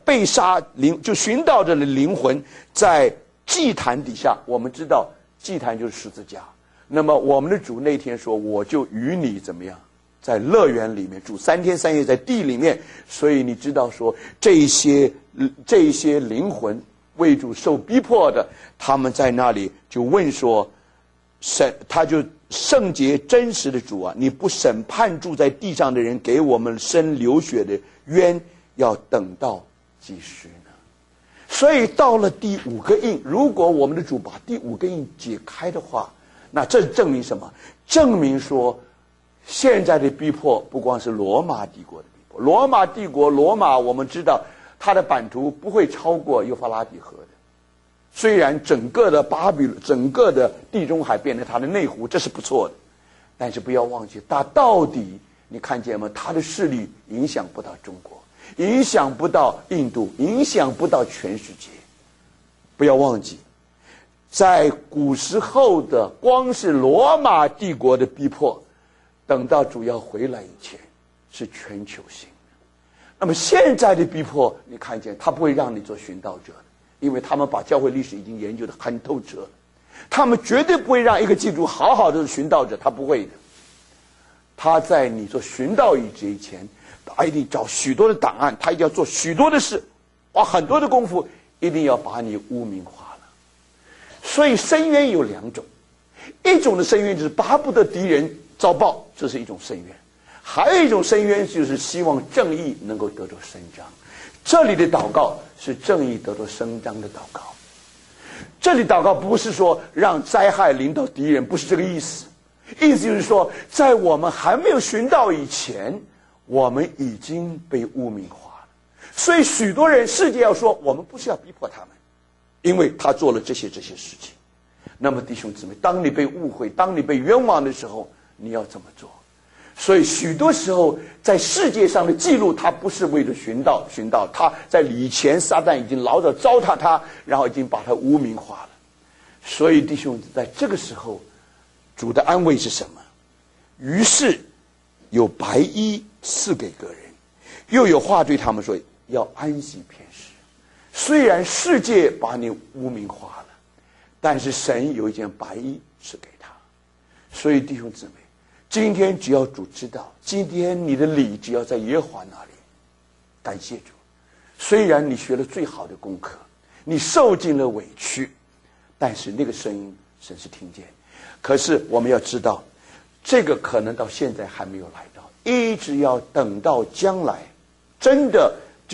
被杀就寻道者的灵魂在祭坛底下，我们知道祭坛就是十字架。那么我们的主那天说，我就与你怎么样，在乐园里面住3天3夜，在地里面。所以你知道说，这一些灵魂为主受逼迫的，他们在那里就问说，他就圣洁真实的主啊，你不审判住在地上的人，给我们生流血的冤，要等到几时呢？所以到了第5个印，如果我们的主把第5个印解开的话，那这证明什么？证明说，现在的逼迫不光是罗马帝国的逼迫，罗马帝国，罗马我们知道它的版图不会超过幼发拉底河的。虽然整个的整个的地中海变成它的内湖，这是不错的，但是不要忘记，它到底你看见吗？它的势力影响不到中国，影响不到印度，影响不到全世界。不要忘记，在古时候的光是罗马帝国的逼迫，等到主要回来以前是全球性的。那么现在的逼迫，你看见他不会让你做寻道者的，因为他们把教会历史已经研究得很透彻了，他们绝对不会让一个基督徒好好的寻道者，他不会的。他在你做寻道以前，他一定找许多的档案，他一定要做许多的事，花很多的功夫，一定要把你污名化了。所以深渊有2种，一种的深渊就是巴不得敌人遭报，这是一种深渊；还有一种深渊就是希望正义能够得到伸张。这里的祷告是正义得到伸张的祷告。这里祷告不是说让灾害临到敌人，不是这个意思。意思就是说，在我们还没有寻道以前，我们已经被污名化了。所以许多人，世界要说我们不是要逼迫他们，因为他做了这些事情。那么弟兄姊妹，当你被误会，当你被冤枉的时候，你要怎么做？所以许多时候在世界上的记录，他不是为了寻道，他在以前撒旦已经老早糟蹋他，然后已经把他污名化了。所以弟兄，在这个时候，主的安慰是什么？于是有白衣赐给个人，又有话对他们说，要安息片时。虽然世界把你污名化了，但是神有一件白衣赐给他。所以弟兄姊妹，今天只要主知道，今天你的理只要在耶和华那里，感谢主。虽然你学了最好的功课，你受尽了委屈，但是那个声音神是听见。可是我们要知道，这个可能到现在还没有来到，一直要等到将来，真的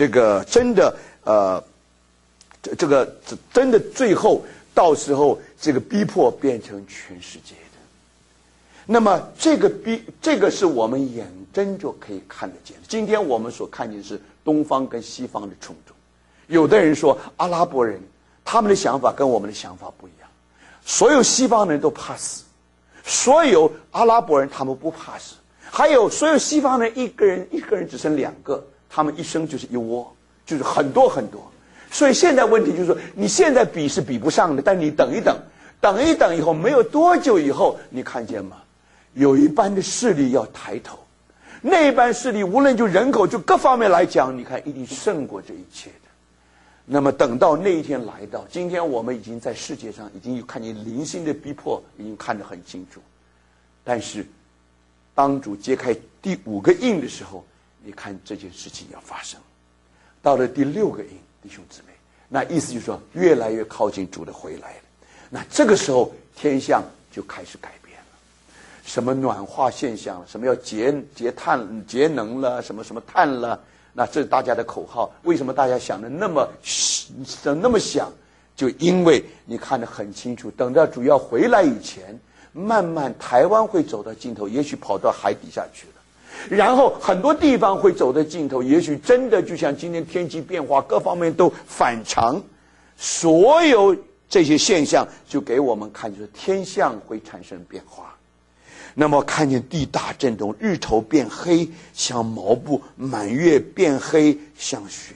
最后到时候这个逼迫变成全世界的。那么这个是我们眼睁就可以看得见的。今天我们所看见的是东方跟西方的冲突。有的人说阿拉伯人他们的想法跟我们的想法不一样，所有西方人都怕死，所有阿拉伯人他们不怕死，还有所有西方人一个人只生2个，他们一生就是一窝，就是很多很多。所以现在问题就是说，你现在比是比不上的，但你等一等以后，没有多久以后，你看见吗？有一班的势力要抬头，那一班势力无论就人口就各方面来讲，你看一定胜过这一切的。那么等到那一天来到，今天我们已经在世界上已经有看见零星的逼迫，已经看得很清楚。但是当主揭开第5个印的时候，你看这件事情要发生。到了第6个印，弟兄姊妹，那意思就是说越来越靠近主的回来了。那这个时候天象就开始改变了，什么暖化现象，什么要节能了，什么碳了，那这是大家的口号。为什么大家想的那么想？就因为你看得很清楚，等到主要回来以前，慢慢台湾会走到尽头，也许跑到海底下去了。然后很多地方会走到尽头，也许真的就像今天天气变化各方面都反常，所有这些现象就给我们看，就是天象会产生变化。那么看见地大震动，日头变黑像毛布，满月变黑像雪。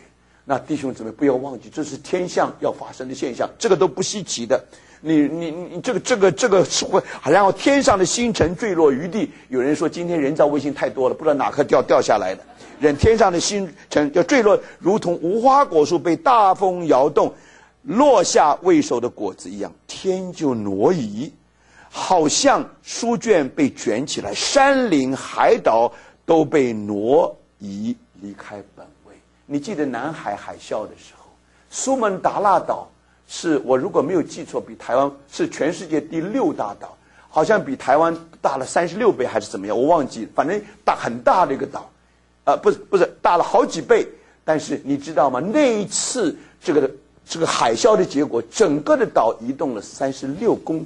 那弟兄姊妹不要忘记，这是天象要发生的现象，这个都不稀奇的。你这个是会，然后天上的星辰坠落于地。有人说今天人造卫星太多了，不知道哪颗掉下来的。天上的星辰就坠落，如同无花果树被大风摇动，落下未熟的果子一样，天就挪移，好像书卷被卷起来，山岭海岛都被挪移离开本位。你记得南海海啸的时候，苏门答腊岛是我如果没有记错，比台湾是全世界第6大岛，好像比台湾大了36倍还是怎么样，我忘记了，反正很大的一个岛，不是大了好几倍。但是你知道吗？那一次这个海啸的结果，整个的岛移动了36公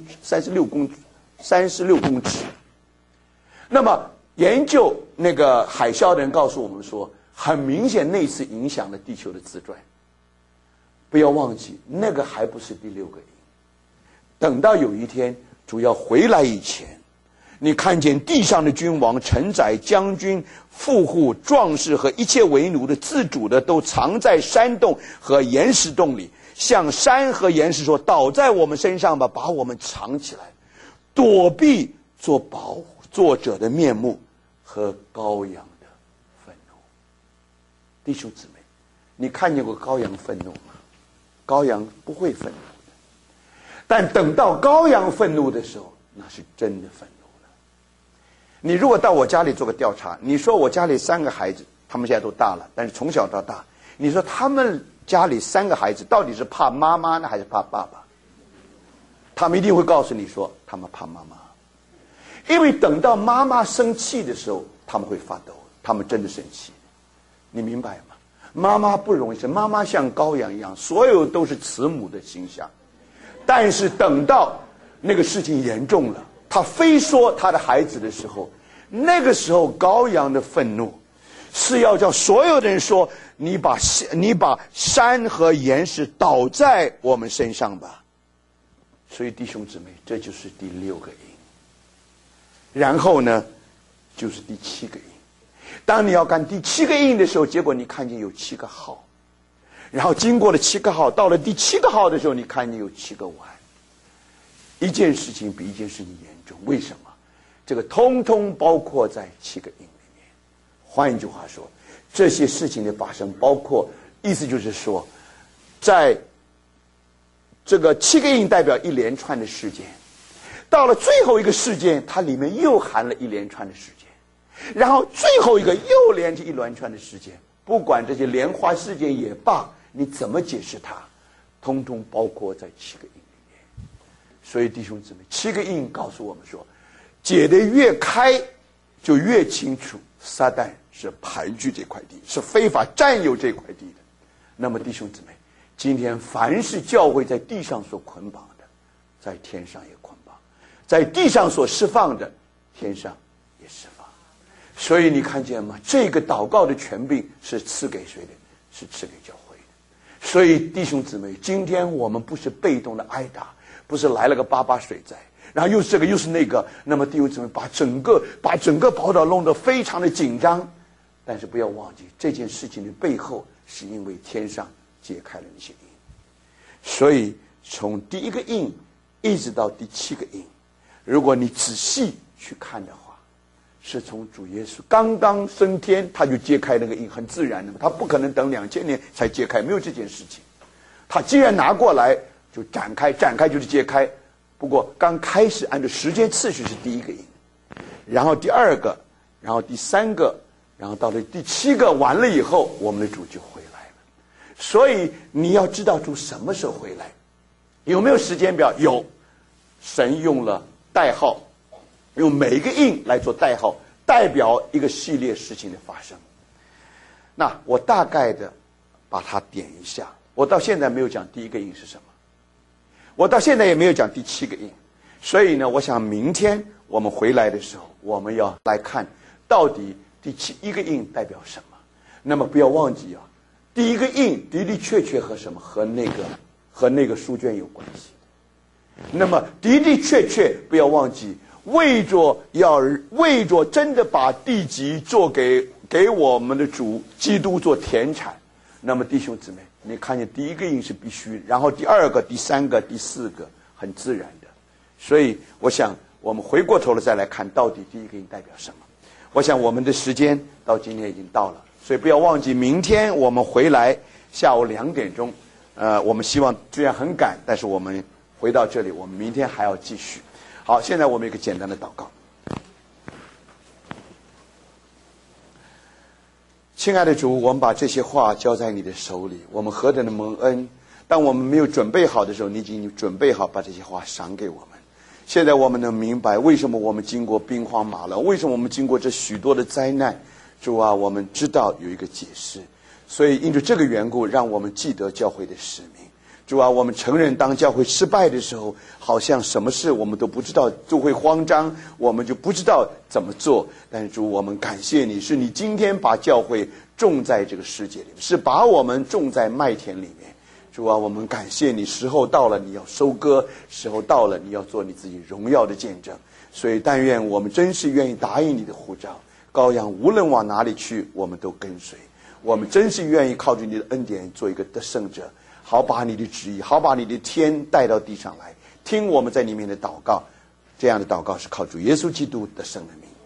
尺。那么研究那个海啸的人告诉我们说，很明显那次影响了地球的自转。不要忘记，那个还不是第6个音。等到有一天主要回来以前，你看见地上的君王、臣宰、将军、富户、壮士和一切为奴的、自主的，都藏在山洞和岩石洞里，向山和岩石说：倒在我们身上吧，把我们藏起来，躲避做保护作者的面目和羔羊的愤怒。弟兄姊妹，你看见过羔羊愤怒吗？羔羊不会愤怒的，但等到羔羊愤怒的时候，那是真的愤怒了。你如果到我家里做个调查，你说我家里3个孩子，他们现在都大了，但是从小到大，你说他们家里3个孩子到底是怕妈妈呢，还是怕爸爸？他们一定会告诉你说，他们怕妈妈。因为等到妈妈生气的时候，他们会发抖，他们真的生气。你明白吗？妈妈不容易生，妈妈像羔羊一样，所有都是慈母的形象。但是等到那个事情严重了，他非说他的孩子的时候，那个时候羔羊的愤怒是要叫所有的人说，你把山和岩石倒在我们身上吧。所以弟兄姊妹，这就是第6个音。然后呢，就是第7个音。当你要干第7个印的时候，结果你看见有7个号，然后经过了7个号，到了第7个号的时候，你看见有7个碗。一件事情比一件事情严重，为什么？这个通通包括在7个印里面。换一句话说，这些事情的发生，包括意思就是说，在这个7个印代表一连串的事件，到了最后一个事件，它里面又含了一连串的事件。然后最后一个又连着一连串的事件，不管这些莲花事件也罢，你怎么解释它，通通包括在7个印里面。所以弟兄姊妹，7个印告诉我们说，解得越开，就越清楚，撒旦是盘踞这块地，是非法占有这块地的。那么弟兄姊妹，今天凡是教会在地上所捆绑的，在天上也捆绑；在地上所释放的，天上也释放。所以你看见吗？这个祷告的权柄是赐给谁的？是赐给教会的。所以弟兄姊妹，今天我们不是被动的挨打，不是来了个88水灾，然后又是这个又是那个，那么弟兄姊妹把整个宝岛弄得非常的紧张。但是不要忘记，这件事情的背后是因为天上解开了那些印。所以从第1个印一直到第7个印，如果你仔细去看的话，是从主耶稣刚刚升天，他就揭开那个印，很自然的嘛，他不可能等2000年才揭开，没有这件事情。他既然拿过来，就展开就是揭开。不过刚开始按照时间次序是第1个印，然后第2个，然后第3个，然后到了第7个完了以后，我们的主就回来了。所以你要知道主什么时候回来，有没有时间表？有。神用了代号，用每一个印来做代号，代表一个系列事情的发生。那我大概的把它点一下。我到现在没有讲第1个印是什么，我到现在也没有讲第7个印。所以呢，我想明天我们回来的时候，我们要来看到底第1个印代表什么。那么不要忘记啊，第1个印的的确确和什么？和那个书卷有关系。那么的的确确不要忘记，为着真的把地级做给我们的主基督做田产， 那么弟兄姊妹，你看见第一个音是必须，然后第二个、第三个、第四个很自然的。所以我想我们回过头来再来看到底第一个音代表什么。我想我们的时间到今天已经到了，所以不要忘记明天我们回来下午2点钟。我们希望虽然很赶，但是我们回到这里，我们明天还要继续。好，现在我们有一个简单的祷告。亲爱的主，我们把这些话交在你的手里，我们何等的蒙恩。当我们没有准备好的时候，你已经准备好把这些话赏给我们。现在我们能明白为什么我们经过兵荒马乱，为什么我们经过这许多的灾难。主啊，我们知道有一个解释，所以因着这个缘故，让我们记得教会的使命。主啊，我们承认当教会失败的时候，好像什么事我们都不知道，就会慌张，我们就不知道怎么做。但是主，我们感谢你，是你今天把教会种在这个世界里面，是把我们种在麦田里面。主啊，我们感谢你，时候到了你要收割，时候到了你要做你自己荣耀的见证。所以但愿我们真是愿意答应你的呼召，羔羊无论往哪里去，我们都跟随。我们真是愿意靠着你的恩典做一个得胜者，好把你的旨意，好把你的天带到地上来，听我们在里面的祷告。这样的祷告是靠主耶稣基督得胜的名。